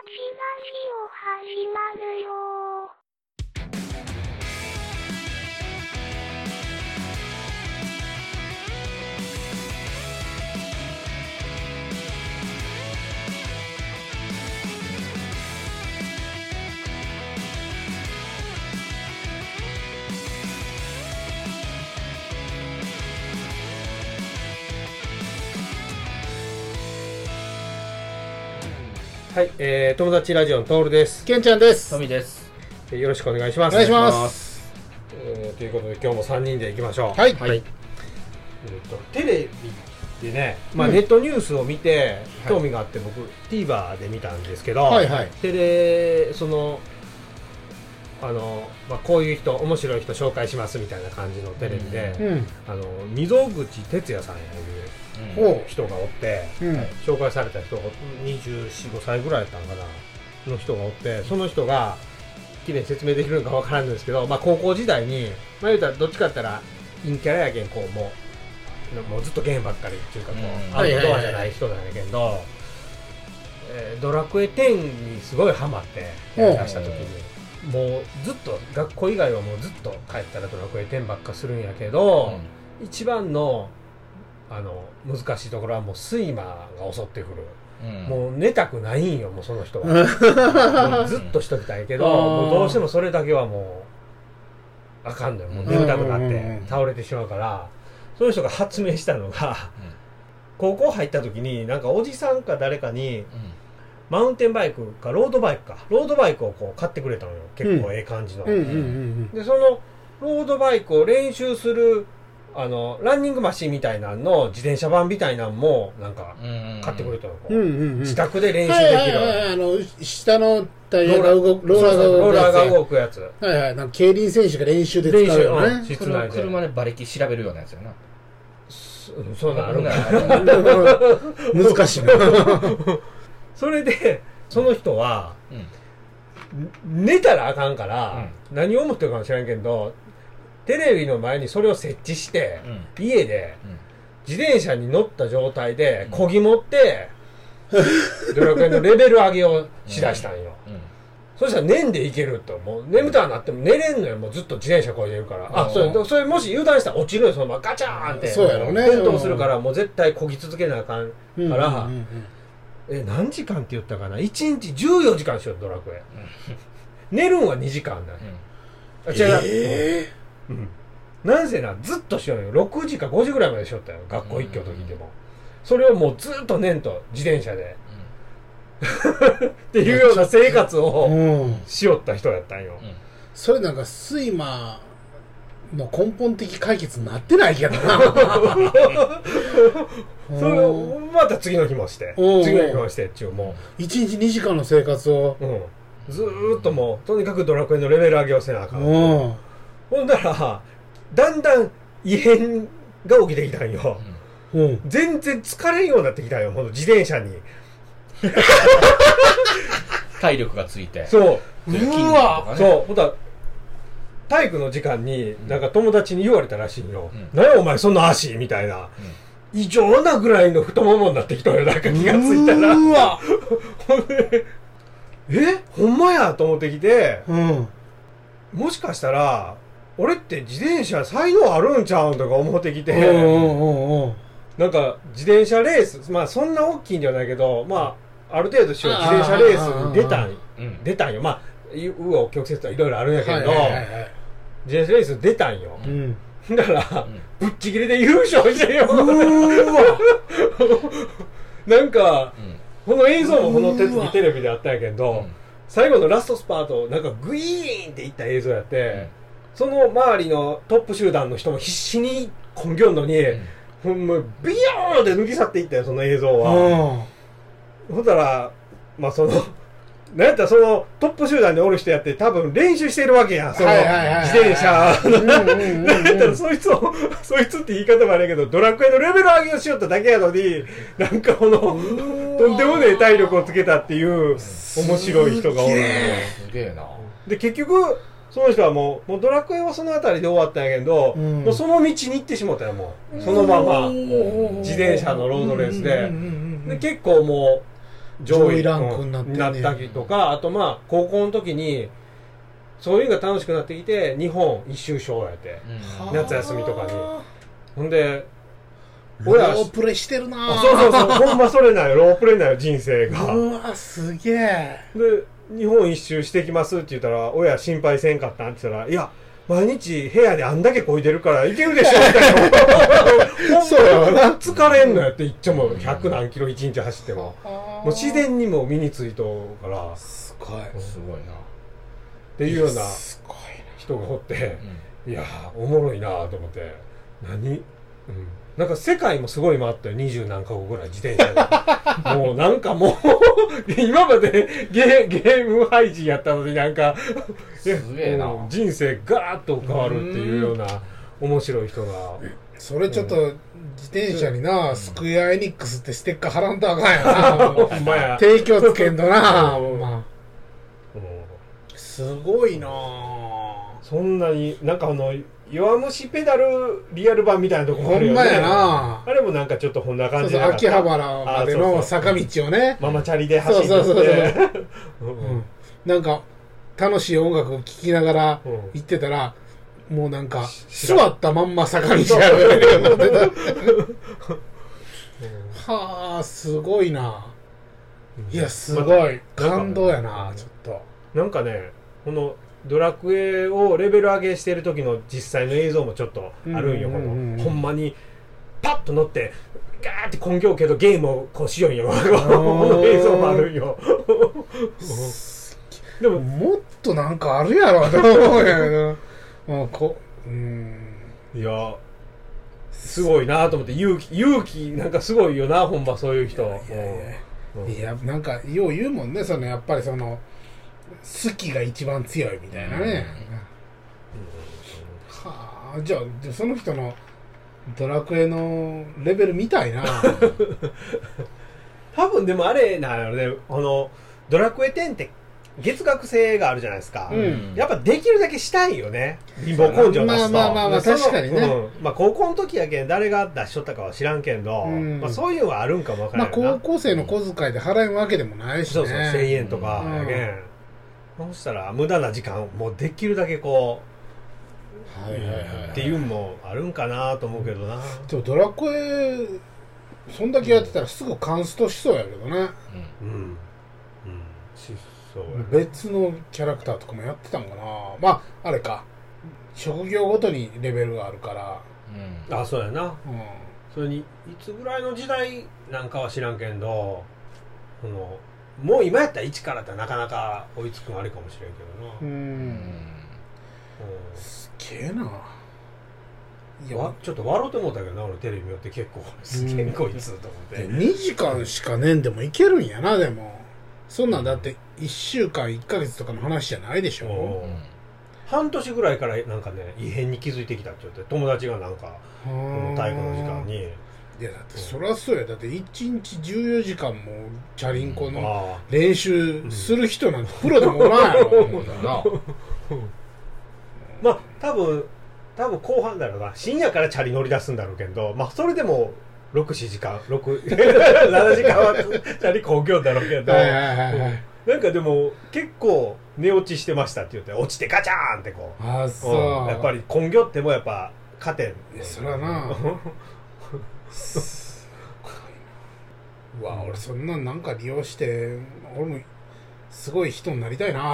始まるよはい、友達ラジオのトールです。 けんちゃんです。 トミです。 よろしくお願いします。 お願いします。 ということで今日も3人でいきましょう。 はい。 テレビでね、ネットニュースを見て興味があって僕 TVer で見たんですけど、こういう人面白い人紹介しますみたいな感じのテレビで、溝口哲也さんやいう人がおって、紹介された人が24、5歳ぐらいだったのかなの人がおって、その人がきれいに説明できるのかわからんのですけど、高校時代に言うたらどっちかって言ったら陰キャラやけんもうずっとゲームばっかりっていうかアウトドアじゃない人なんやけど、ドラクエ10にすごいハマってやりだした時に、もうずっと学校以外はもうずっと帰ったらドラクエ10ばっかするんやけど、一番の難しいところはもう睡魔が襲ってくる、もう寝たくないんよ、もうその人はもうずっとしときたいけどもうどうしてもそれだけはもうあかんのよ、もう眠たくなって倒れてしまうから、その人が発明したのが、高校入った時になんかおじさんか誰かに、マウンテンバイクかロードバイクをこう買ってくれたのよ、結構ええ感じの、でそのロードバイクを練習するランニングマシンみたいなの自転車版みたいなのもなんか買ってくれたの、自宅で練習できる、 下のタイヤが動くローラーが動くやつ、 なんか競輪選手が練習で使うよね。 室内で車で馬力調べるようなやつやな。 そうなるんだ難しいなそれでその人は、寝たらあかんから、何を思ってるかもしれんけどテレビの前にそれを設置して、家で自転車に乗った状態で漕ぎ持ってドラクエのレベル上げをしだしたんよ、そしたら寝んでいけると、もう眠たくなっても寝れんのよ、もうずっと自転車漕いでるから、それもし油断したら落ちるよ、そのままガチャーンって転倒するから、もう絶対漕ぎ続けなあかんから、何時間って言ったかな、1日14時間しようドラクエ、寝るんは2時間だ、違う、なんせなずっとしようよ、6時か5時ぐらいまでしよったよ、学校一挙の時でも、それをもうずっと寝んと自転車でっていうような生活をしよった人やったんよ、 それなんか睡魔の根本的解決になってないけどなそれをまた次の日もして次の日もしてっていう、もう1日2時間の生活を、 ずーっともうとにかくドラクエのレベル上げをせなあかん、ほんだらだんだん異変が起きてきたんよ、全然疲れんようになってきたんよ、ほんと自転車に体力がついて、 そうほんと体育の時間になんか友達に言われたらしいよ、何やお前そんな足みたいな、異常なぐらいの太ももになってきたよ、なんか気がついたら、ほんでほんまやと思ってきて、もしかしたら俺って自転車才能あるんちゃうんとか思ってきて、なんか自転車レース、そんな大きいんじゃないけど、ある程度自転車レースに出たんよ、紆余曲折はいろいろあるんやけど、自転車レース出たんよ、だからぶっちぎりで優勝してよなんか、この映像もこのテレビであったんやけど、最後のラストスパートなんかグイーンっていった映像やって、その周りのトップ集団の人も必死にこんぎょんのに、ほんまビヨーンって抜き去っていったよ、その映像は。ほんだらそのなんやったらそのトップ集団におる人やって多分練習してるわけやん、その自転車なんやったらそいつって言い方もあれやけど、ドラクエのレベル上げをしよっただけやのに、なんかこのとんでもねえ体力をつけたっていう面白い人がおる。 すげえな。 で結局その人はもうドラクエはそのあたりで終わったんやけど、もうその道に行ってしもたよ、もうそのまま自転車のロードレースで、結構もう上位ランクになって、 なったりとか、あとまあ高校の時にそういうのが楽しくなってきて日本一周ショーやって、夏休みとかにほんでロープレしてるな。 そうほんまそれなんよ、ロープレなんよ人生が。 うわすげえ。 で日本一周してきますって言ったら親心配せんかったんって言ったら、いや毎日部屋であんだけこいでるからいけるでしょみたいな。そうやな、疲れんのやって言っちゃも100何キロ1日走ってももう自然にも身についとうからすごいなっていうような人がおって、いやおもろいなと思って、なんか世界もすごい回ったよ、20何カ国ぐらい自転車で。もうなんかもう今までゲーム配信やったのになんかすげえな、 人生ガーッと変わるっていうような面白い人が。 それちょっと自転車にな、スクエアエニックスってステッカー貼らんとあかんやな。ほんまや。提供つけんとな。すごいな。 そんなになんか弱虫ペダルリアル版みたいなとこもあるよね。 ほんまやな。 あれもなんかちょっとこんな感じで。 秋葉原までの坂道をね。 ママチャリで走って。 なんか楽しい音楽を聴きながら行ってたら、もうなんか座ったまんま坂道やる。はあすごいな。いやすごい感動やな。ちょっとなんかね、このドラクエをレベル上げしてる時の実際の映像もちょっとあるんよ。ほんまにパッと乗ってガーって根拠けどゲームをこうしよんよ。この映像もあるんよ。 でももっとなんかあるやろと思うんやけど。 いやすごいなと思って、勇気なんかすごいよな、ほんまそういう人。 いやなんかよう言うもんね、そのやっぱりその好きが一番強いみたいなね。はあ、じゃあその人のドラクエのレベルみたいな。 多分でもあれなのね、ドラクエ10って月額制があるじゃないですか。やっぱできるだけしたいよね、貧乏根性出すと。 まあ確かにね。 まあ高校の時やけん誰が出しとったかは知らんけんど、まあそういうのはあるんかもわからないな。 まあ高校生の小遣いで払えるわけでもないしね。 そう1000円とかやけん。そうしたら無駄な時間をもうできるだけこうっていうのもあるんかなと思うけどな。 でもドラクエそんだけやってたらすぐカンストしそうやけどね。そうやね。別のキャラクターとかもやってたんかな。まああれか、職業ごとにレベルがあるから。 あ、そうやな。それにいつぐらいの時代なんかは知らんけんど、もう今やったら1からってなかなか追いつくのあれかもしれんけどな。 すげえな。 いやちょっと笑うて思ったけどな、俺テレビ見よって結構すげえこいつと思って。 2時間しかねんでもいけるんやな。でもそんなんだって1週間1ヶ月とかの話じゃないでしょ。 半年ぐらいからなんかね異変に気づいてきたって言って、友達がなんか体育の時間に。 いやだってそりゃそうや。だって1日14時間もチャリンコの練習する人なんてプロでもおらんやろ思うからな。 まあ多分後半だろうな、深夜からチャリ乗り出すんだろうけど、まあそれでも7時間7時間はチャリこぎょうだろうけど、なんかでも結構寝落ちしてましたって言って、落ちてガチャーンってこう。 あ、そう。 やっぱりこぎょってもやっぱ勝てん。 そらな。うわ、俺そんなんか利用して俺もすごい人になりたいな。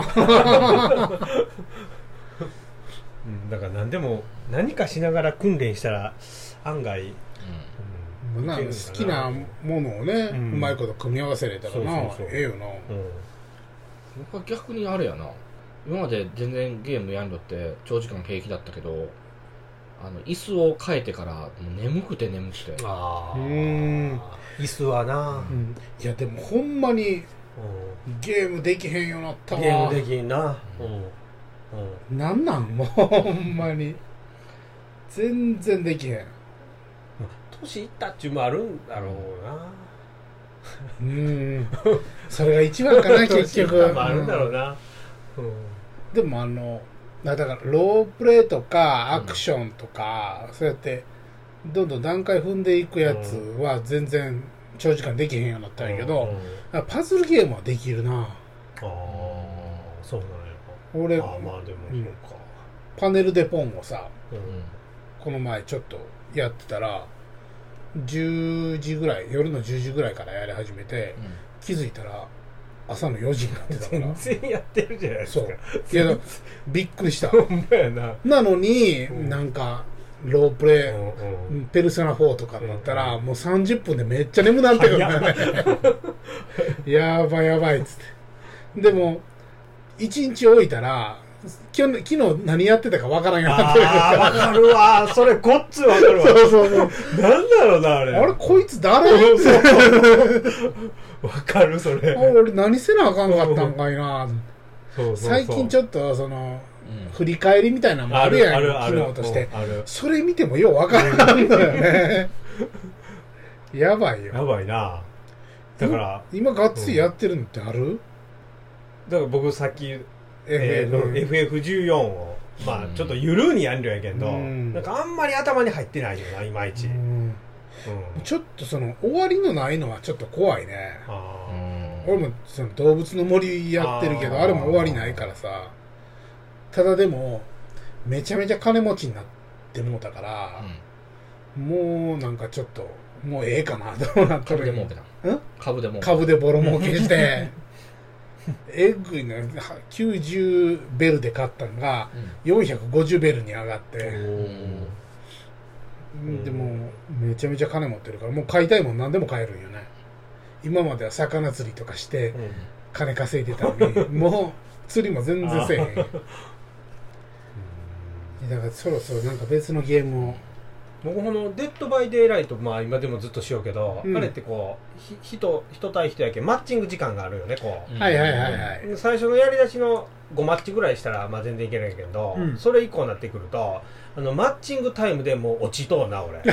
だから何でも何かしながら訓練したら案外、 好きなものをね、うまいこと組み合わせれたらな、ええよな。 僕は逆にあれやな、今まで全然ゲームやんのって長時間平気だったけど、椅子を変えてからもう眠くて。 椅子はな、 いやでもほんまにゲームできへんようになったわ。 ゲームできんな。 なんなんもうほんまに全然できへん。 年いったっちゅうもあるんだろうな。 それが一番かな結局。 あるんだろうな。 でもだからロープレイとかアクションとか、そうやってどんどん段階踏んでいくやつは全然長時間できへんようになったんやけど、パズルゲームはできるな。 ああ、そうなんや。 俺、 まあでもそうか。 パネルでポンをさ、この前ちょっとやってたら、10時ぐらい、夜の10時ぐらいからやり始めて、気づいたら朝の4時になってたから。 全然やってるじゃないですか。そう。 けど、びっくりした。 ほんまやな。 なのに、なんか、ロープレイ、ペルソナ4とかになったら、もう30分でめっちゃ眠なってくるからね。やばいやばいっつって。でも、1日置いたら、昨日何やってたかわからんようになってるから。 わかるわ。それごっつわかるわ。 そうそうそう。 なんだろうな、あれ。 あれ、こいつ誰わかる、それ。 俺何せなあかんかったんかいな。最近ちょっと、振り返りみたいなのもあるやん、機能として。それ見てもようわからんのよね。やばいよ。 やばいな。だから。 今がっつりやってるのってある？ だから僕さっき、FF14 を、まあちょっとゆるにやんりょやけど、なんかあんまり頭に入ってないよな、いまいち。 ちょっと終わりのないのはちょっと怖いね。俺も動物の森やってるけど、あれも終わりないからさ。ただでも、めちゃめちゃ金持ちになってもうたから、もうなんかちょっと、もうええかな、どうなったら。 株で儲けた。 株でボロ儲けして、えぐいな、90ベルで買ったのが、450ベルに上がって、でも、めちゃめちゃ金持ってるから、もう買いたいもん何でも買えるんよね。今までは魚釣りとかして、金稼いでたのに、もう釣りも全然せえへん。だからそろそろなんか別のゲームを。 僕このデッドバイデイライト、まあ今でもずっとしようけど、あれってこう人対人やけんマッチング時間があるよね、こう。はいはいはいはい。 最初のやり出しの5マッチぐらいしたらまあ全然いけないけど、それ以降になってくるとマッチングタイムでもう落ちとうな俺。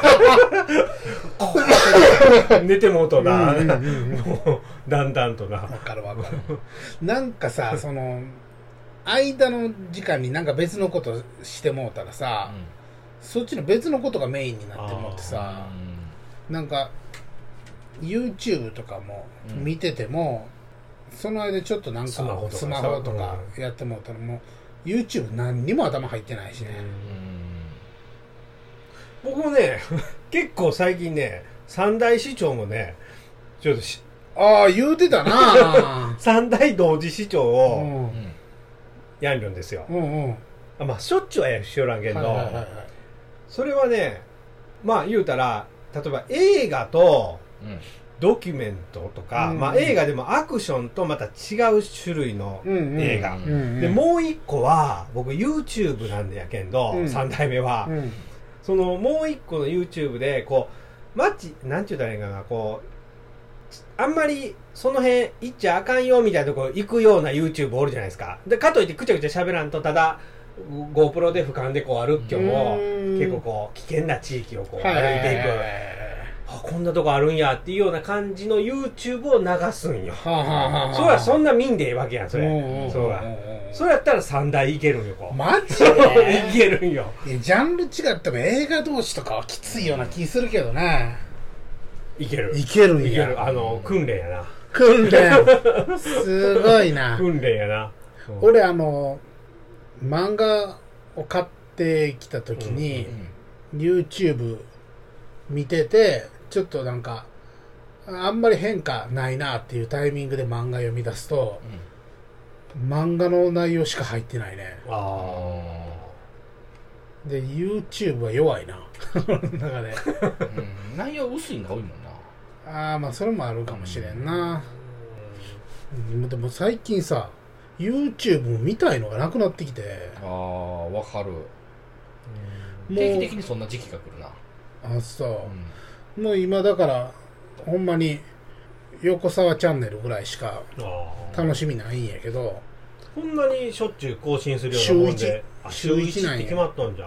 寝てもうとな、もうだんだんとな。 わかるわかる。なんかさ、間の時間になんか別のことしてもうたらさ、そっちの別のことがメインになってもってさ、なんか YouTube とかも見てても、その間ちょっとなんかスマホとかやってもうたらもう YouTube 何にも頭入ってないしね。 僕もね結構最近ね三大視聴もねちょっと言うてたな三大同時視聴をやるんですよ。まあしょっちゅうはしよらんけど、それはね、まあ言うたら、例えば映画とドキュメントとか、まあ映画でもアクションとまた違う種類の映画。で、もう一個は、僕 YouTube なんやけんど、3代目は、そのもう一個の YouTube で、こう、なんて言ったらいいかな、こう、あんまりその辺行っちゃあかんよみたいなとこ行くような YouTube おるじゃないですか。で、かといってくちゃくちゃ喋らんと、ただ、GoPro で俯瞰でこう歩きょも結構こう危険な地域をこう歩いていく、こんなとこあるんやっていうような感じの YouTube を流すんよ。そうや、そんな見んでええわけやん、それ。そうや。それやったら3台いけるんよ、こう。 マジでいけるんよ。 ジャンル違っても映画同士とかはきついような気するけどね。 いける。 いけるんや。 いける。訓練やな。 訓練。すごいな。 訓練やな。 俺漫画を買ってきた時に、YouTube 見てて、ちょっとなんか、あんまり変化ないなっていうタイミングで漫画読み出すと、漫画の内容しか入ってないね。で、YouTube は弱いな。中で。 内容薄いのが多いもんな。まあそれもあるかもしれんな。でも最近さ、YouTube も見たいのがなくなってきて。 わかる。定期的にそんな時期が来るな。 そう。もう今だからほんまに横沢チャンネルぐらいしか楽しみないんやけど、 こんなにしょっちゅう更新するようなもんで週1って決まったんじゃ。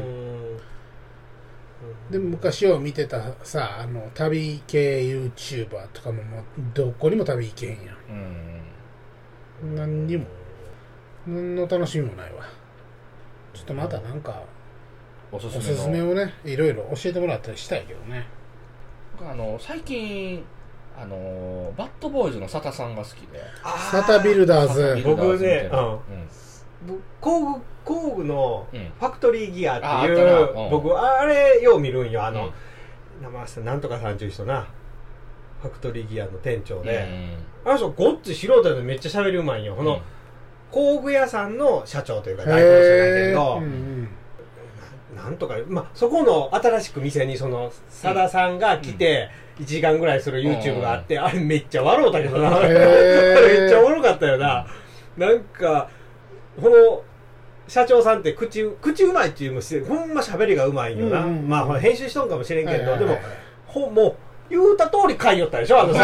で昔を見てたさ、旅系 YouTuber とかももうどこにも旅行けへんやん。何にも何の楽しみもないわ。ちょっとまたなんかおすすめをね、いろいろ教えてもらったりしたいけどね。 最近バッドボーイズの佐田さんが好きで、 サタビルダーズ。 僕ね、工具のファクトリーギアっていう、僕あれよう見るんよ。名前さなんとかさんちゅう人な、ファクトリーギアの店長で、あの人ごっつ素人でめっちゃ喋りうまいんよ。この工具屋さんの社長というか代表者だけど、なんとか、そこの新しく店にその佐田さんが来て1時間ぐらいする YouTube があって、あれめっちゃ笑うたけどな。めっちゃおもろかったよな。なんかこの社長さんって口うまいっていうのもほんま喋りがうまいよな。編集しとんかもしれんけど、でももう言うた通り買いよったでしょ、ほいほ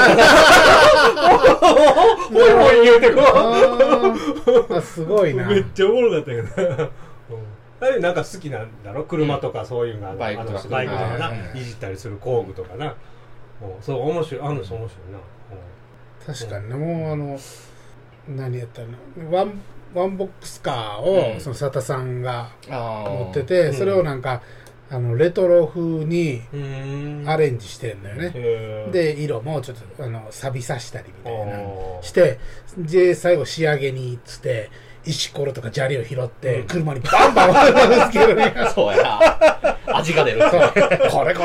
い言うてこう。すごいな。 めっちゃおもろかったけどあれなんか好きなんだろ、車とかそういうのがバイクとかないじったりする工具とかな。そう面白い、あの人面白いな。 確かにね、もう何やったの、ワンボックスカーをその佐田さんが持ってて、それをなんかレトロ風にアレンジしてんだよね。で色もちょっと錆びさしたりみたいなしてで最後仕上げにつって石ころとか砂利を拾って車にバンバンつけるんや。 そうやな、味が出る。 これ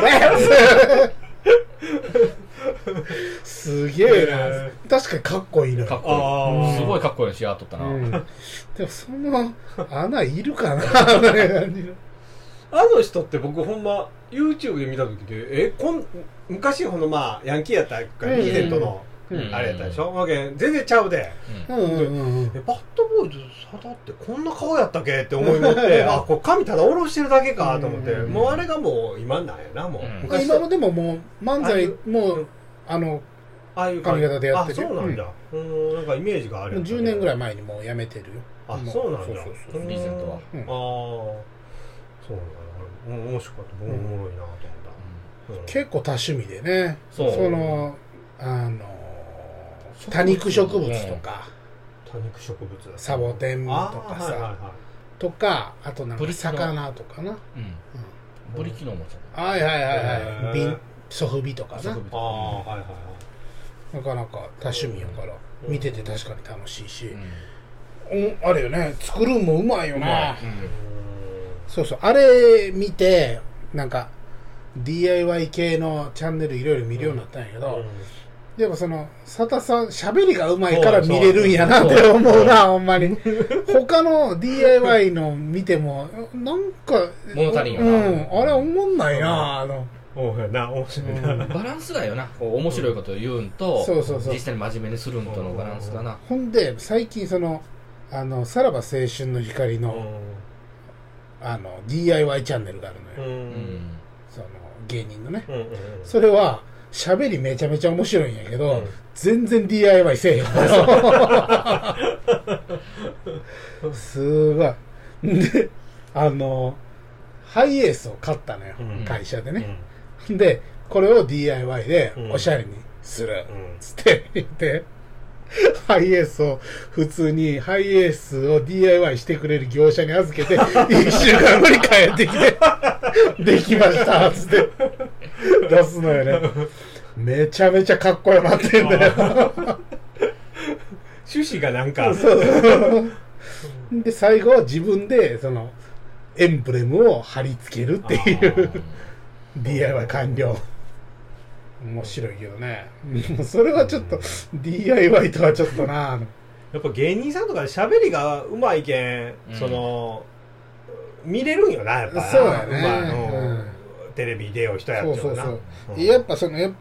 すげえな。確かにかっこいいのよ。 かっこいい。すごいかっこいいし、やっとったな。 でもその穴いるかな。 あの人って僕ほんま YouTube で見た時で昔ヤンキーやったからリーゼントのあれやったでしょ。全然ちゃうで。バッドボーイズ佐田ってこんな顔やったっけって思い持って、あ、これ髪ただ下ろしてるだけかと思って、もうあれがもう今なんやな。もう今のでももう漫才もああいう髪型でやってる。 あ、そうなんだ。なんかイメージがある。 10年ぐらい前にもうやめてるよ。 あ、そうなんだ。 リーゼントは。 そうなんだ。面白かった。僕もおもろいなと思った。 結構多趣味でね。その多肉植物とか。 多肉植物。 サボテンとかさ。とか、あとなんか魚とかな。 ブリキのおもちゃ。 はい。ソフビとかな。なかなか多趣味やから見てて確かに楽しいし、あれよね、作るんもうまいよな。そうあれ見てなんか DIY 系のチャンネルいろいろ見るようになったんやけど、でもその佐田さん喋りがうまいから見れるんやなって思うな。ほんまに他の DIY の見てもなんか物足りんよな。 あれ思んないな。 面白いな。 バランスがよな。面白いことを言うんと実際に真面目にするんとのバランスだな。 ほんで最近さらば青春の光のDIY チャンネルがあるのよ。その芸人のね。それは喋りめちゃめちゃ面白いんやけど、全然 DIY せえへんの。すごい。でハイエースを買ったのよ、会社でね。でこれを DIY でおしゃれにするつって言って、ハイエースを普通にハイエースを DIY してくれる業者に預けて1週間後に帰ってきてできましたつって出すのよね。めちゃめちゃかっこよなってんだよ。 趣旨がなんかで最後は自分でそのエンブレムを貼り付けるっていうDIY 完了。面白いけどね。それはちょっと DIY とはちょっとな。 やっぱ芸人さんとかで喋りがうまいけん、見れるんよな、やっぱ。 そうやね。 テレビ出よう人やってるな。 やっぱ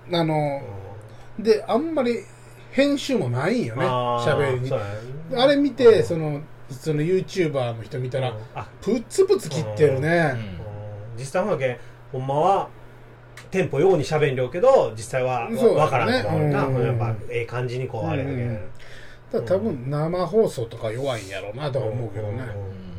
であんまり編集もないんよね、喋りに。あれ見てその YouTuber の人見たらプツプツ切ってるね。 実際ほんまはテンポように喋んりょうけど実際は分からんと思うな。やっぱええ感じにこうあれだけど、多分生放送とか弱いんやろうなとは思うけどね。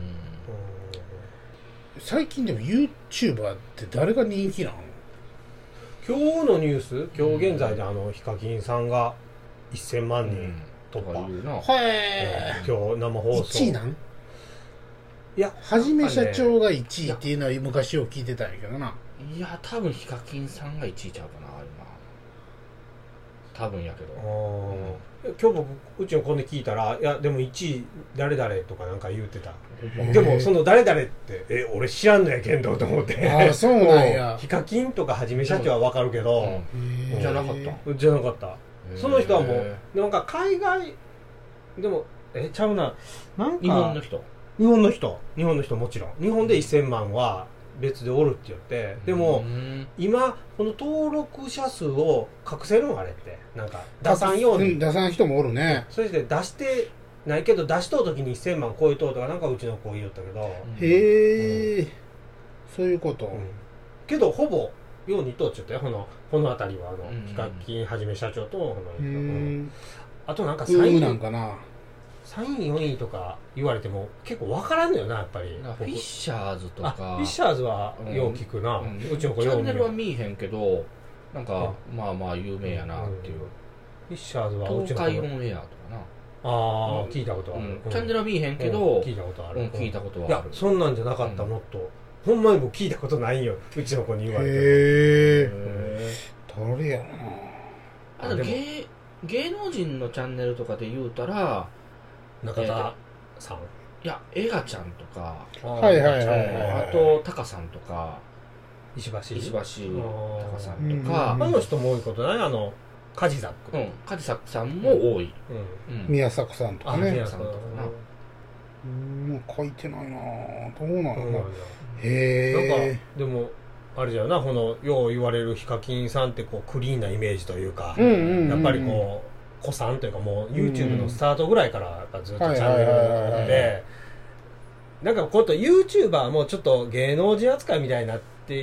最近でも YouTuber って誰が人気なの？ 今日のニュース、今日現在でヒカキンさんが1000万人突破。今日生放送 1位なん？いや、はじめ社長が1位っていうのは昔を聞いてたんやけどな。 いや、多分ヒカキンさんが1位ちゃうかな。 多分やけど、 今日僕うちの子に聞いたら、いやでも1位誰々とかなんか言うてた。でもその誰々って俺知らんのやけんどと思って。 ああそうなんや。 ヒカキンとかはじめ社長はわかるけど、 じゃなかった。 じゃなかった。その人はもうなんか海外でもちゃうな、なんか日本の人もちろん日本で1000万は別でおるって言って、でも今この登録者数を隠せるのあれってなんか出さんように、 出さん人もおるね。 そして出してないけど出しとう時に1000万超えとうとかなんかうちの子言いよったけど、 へえ、そういうこと、 けどほぼようにとっちゃったよ、この辺りはヒカキンはじめ社長とあとなんか3位なんかな、 3位4位とか言われても結構分からんのよな、やっぱり。 フィッシャーズとか。 フィッシャーズはよう聞くな、うちの子よう見る。 チャンネルは見えへんけどなんか、まあまあ有名やなっていう、 フィッシャーズは東海オンエアとかな、 ああ聞いたことある、 チャンネルは見えへんけど、 聞いたことある、 聞いたことはある。 いやそんなんじゃなかった、もっとほんまにも聞いたことないよ、うちの子に言われて。 へえ、誰やな。 あと芸能人のチャンネルとかで言うたら中田さん、 いやエガちゃんとか、 はいはいはい、 あとタカさんとか石橋タカさんとか、 あの人も多いことない、カジザック、 カジサックさんも多い、 宮迫さんとかね、 宮迫さんとかな、書いてないな、どうなの、 へえ。なんかでもあれじゃな、よう言われるヒカキンさんってこうクリーンなイメージというか、やっぱりこう古参というか、もう YouTube のスタートぐらいからずっとチャンネルで、なんかこうと YouTuber もちょっと芸能人扱いみたいになって、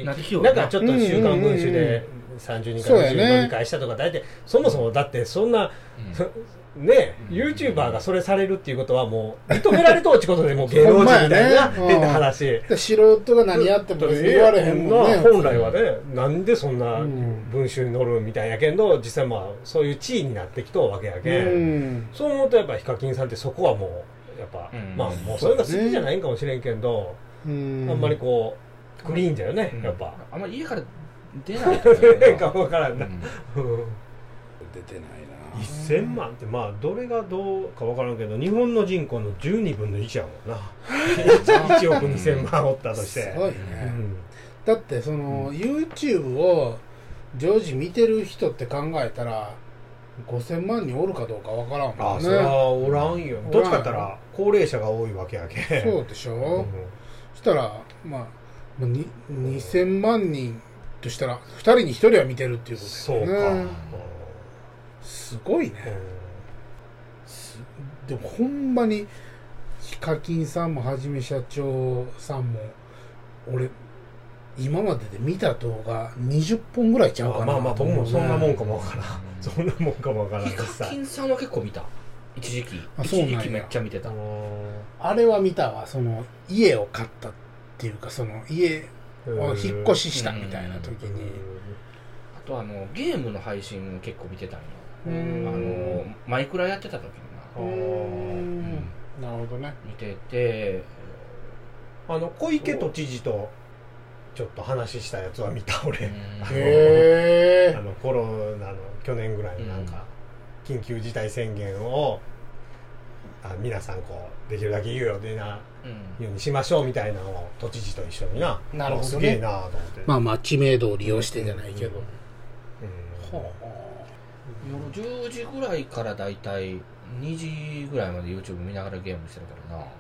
なんかちょっと週刊文春で30人から50人回したとか、大体そもそもだってそんな、ね、YouTuber がそれされるっていうことはもう認められとうってことで、もう芸能人みたいな変な話、 素人が何やっても言われへんもんね。 本来はね、なんでそんな文集に載るみたいやけど、実際まあそういう地位になってきとうわけやけん、そう思うとやっぱヒカキンさんってそこはもうやっぱ、まあもうそれが好きじゃないんかもしれんけど、あんまりこうクリーンだよね、やっぱあんまり家から出ないか分からんな、 出てないな。 1000万ってまあどれがどうか分からんけど、日本の人口の12分の1やもんな1億2000万おったとして、 すごいね、だってその YouTube を常時見てる人って考えたら5000万人おるかどうか分からんもんね。 それはおらんよ、どっちかって言ったら高齢者が多いわけやけん。 そうでしょ、そしたらまあ2000万人としたら2人に1人は見てるっていうことだよね。そうか、すごいね、でもほんまにヒカキンさんもはじめ社長さんも俺今までで見た動画20本ぐらいちゃうかな。 まあまあ僕もそんなもんかもわからんそんなもんかもわからん。 ヒカキンさんは結構見た、一時期めっちゃ見てた。 あれは見たわ、その家を買ったっていうか、その家を引っ越ししたみたいな時に、 あとゲームの配信結構見てたんよ、マイクラやってた時になるほどね、 見てて、 小池都知事とちょっと話したやつは見た俺。コロナの去年ぐらいのなんか緊急事態宣言を皆さんこうできるだけ言うようなようにしましょうみたいなのを都知事と一緒にな。 なるほどね、 すげえなと思って。 まあまあ知名度を利用してじゃないけど、 夜10時ぐらいからだいたい2時ぐらいまで YouTube 見ながらゲームしてるからな。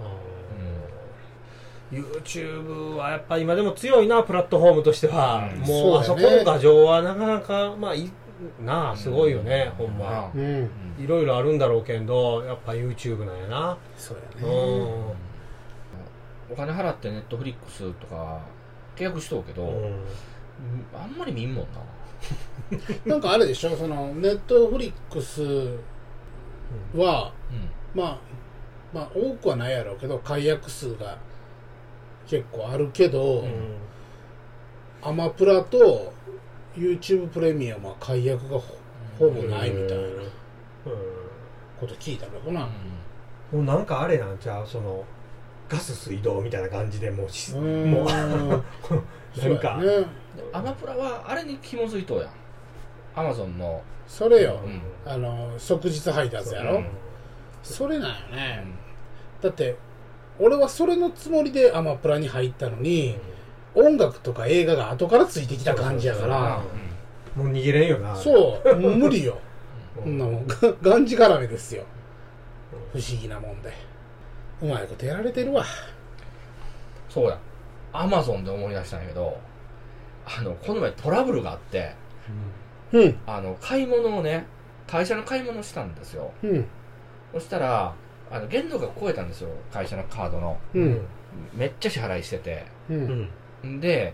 YouTube はやっぱ今でも強いな、プラットフォームとしては、もうあそこの画像はなかなかまあすごいよね、ほんま、いろいろあるんだろうけど、やっぱ YouTube なんやな。 そうやね、 お金払って Netflix とか契約しとうけど、あんまり見んもんななんかあれでしょ、そのNetflixは、まあ多くはないやろうけど解約数が結構あるけど、アマプラと YouTube プレミアムは解約がほぼないみたいなこと聞いたけどな。 もうなんかあれなんちゃう、そのガス水道みたいな感じでもうなんか、 アマプラはあれに紐づいとうやん、 Amazon のそれよ、即日配達やろ、それなんよね、だって俺はそれのつもりでアマプラに入ったのに、音楽とか映画が後からついてきた感じやから、 もう逃げれんよな。 そうもう無理よこんなもんがんじがらめですよ。不思議なもんでうまいことやられてるわ。 そうや、アマゾンで思い出したんやけど、この前トラブルがあって、買い物をね、会社の買い物したんですよ、そしたら限度が超えたんですよ、会社のカードの、めっちゃ支払いしてて、で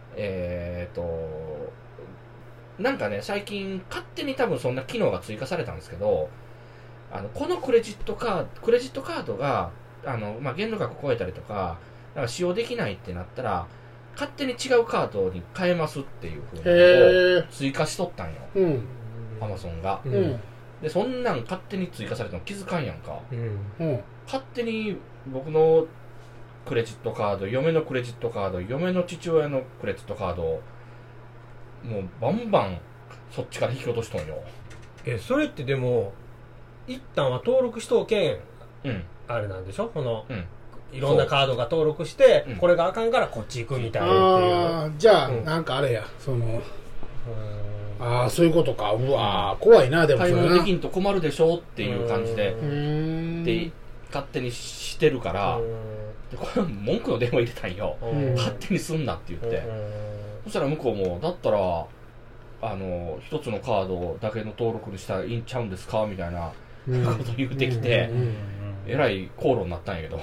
なんかね、最近勝手に多分そんな機能が追加されたんですけど、このクレジットカードが限度額超えたりとか、なんか使用できないってなったら勝手に違うカードに変えますっていう風なのを追加しとったんよ、アマゾンが、でそんなん勝手に追加されたの気づかんやんか、勝手に僕のクレジットカード、嫁のクレジットカード、嫁の父親のクレジットカードをもうバンバンそっちから引き落としとんよ。 それってでも一旦は登録しとけん、あれなんでしょ、この、いろんなカードが登録して、これがあかんからこっち行くみたいなっていう。 じゃあ、なんかあれや、そういうことか。うわ怖いな。でも対応できんと困るでしょっていう感じで勝手にしてるから、でこれ文句の電話入れたんよ、勝手にすんなって言って、そしたら向こうもだったら一つのカードだけの登録にしたらいいんちゃうんですかみたいなこと言ってきて、えらい口論になったんやけど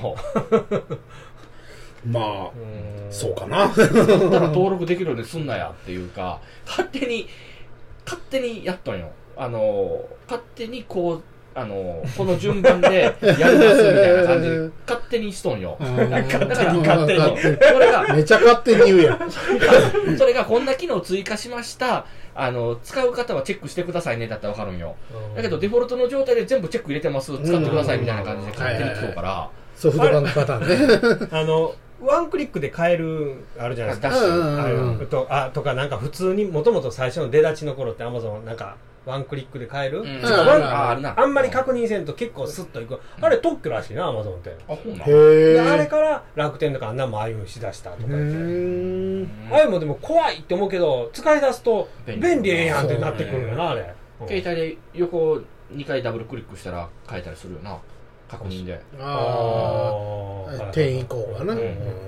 まあそうかなただ登録できるようにすんなやっていうか、勝手にやっとんよ。勝手にこの順番でやりますみたいな感じで勝手にしとんよ。だから勝手にそれがめちゃ勝手に言うやんそれがこんな機能追加しました、使う方はチェックしてくださいねだったら分かるんよ。だけどデフォルトの状態で全部チェック入れてます、使ってくださいみたいな感じで勝手に来とうから、 ソフトバンクパターンねワンクリックで買えるあるじゃないですか、とかなんか普通にもともと最初の出だちの頃ってアマゾンなんかワンクリックで買える、あんまり確認せんと結構スッといく、あれ特許らしいな、アマゾンって。あれから楽天とかあんなんもああいうしだしたとか言って、あれもでも怖いって思うけど使い出すと便利やんってなってくるよな、あれ。 携帯で横2回ダブルクリックしたら変えたりするよな、確認で。 店員以降はな、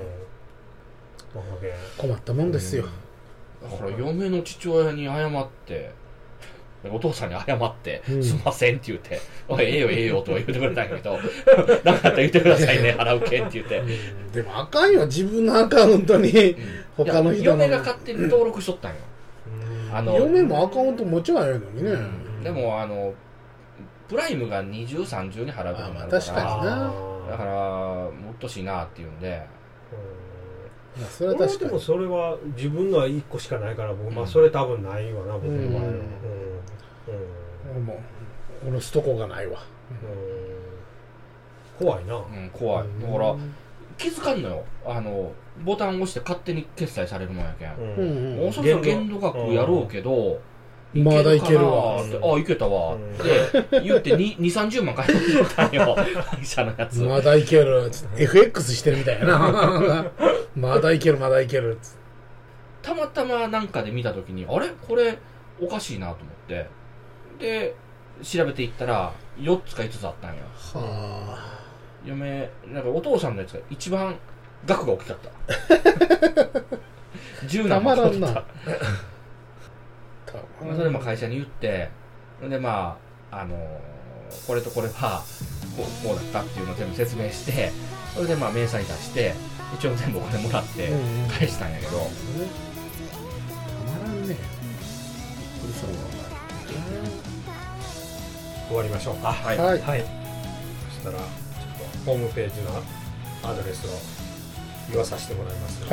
困ったもんですよ。 だから嫁の父親に謝って、お父さんに謝って、すいませんって言って、ええよとは言ってくれたんやけど、なかったら言ってくださいね、払うけんって言って。 でもあかんよ、自分のアカウントに他の人の。 嫁が勝手に登録しとったんよ。 嫁もアカウント持ちはええのにね。 でもプライムが20、30に払うことになるから、 確かにな。 だからもっとしいなっていうんで。 それは確かに。 でもそれは自分のは1個しかないから、僕それ多分ないわな、僕の場合は。 もう下ろすとこがないわ。 怖いな。 怖い。だから気づかんのよ。ボタンを押して勝手に決済されるもんやけん。もうそろそろ限度額やろうけど、 まだいけるわ。 いけたわって言って2、30万返ってたんよ、会社のやつ。 まだいける。FX してるみたいやな。まだいける。 たまたまなんかで見たときに、あれこれおかしいなと思って、で調べていったら4つか5つあったんよ。嫁なんかお父さんのやつが一番額が大きかった10何万取ったそれも会社に言って、でこれとこれはこうだったっていうのを全部説明して、それで明細出して一応全部お金もらって返したんやけど、たまらんね。びっくりするわ。 終わりましょうか。 はい。 そしたらちょっとホームページのアドレスを言わさせてもらいます。 はい。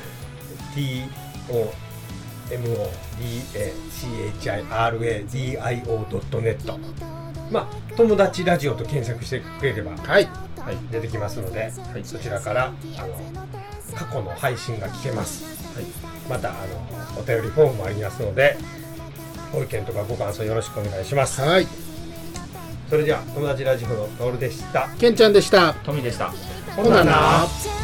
TOMODACHIRADIO.net 友達ラジオと検索してくれれば、出てきますので、そちらから過去の配信が聞けます。またお便りフォームもありますので、 ご意見とかご感想よろしくお願いします。 はい。 それでは友達ラジオのトールでした。 ケンちゃんでした。 トミでした。 ほなな。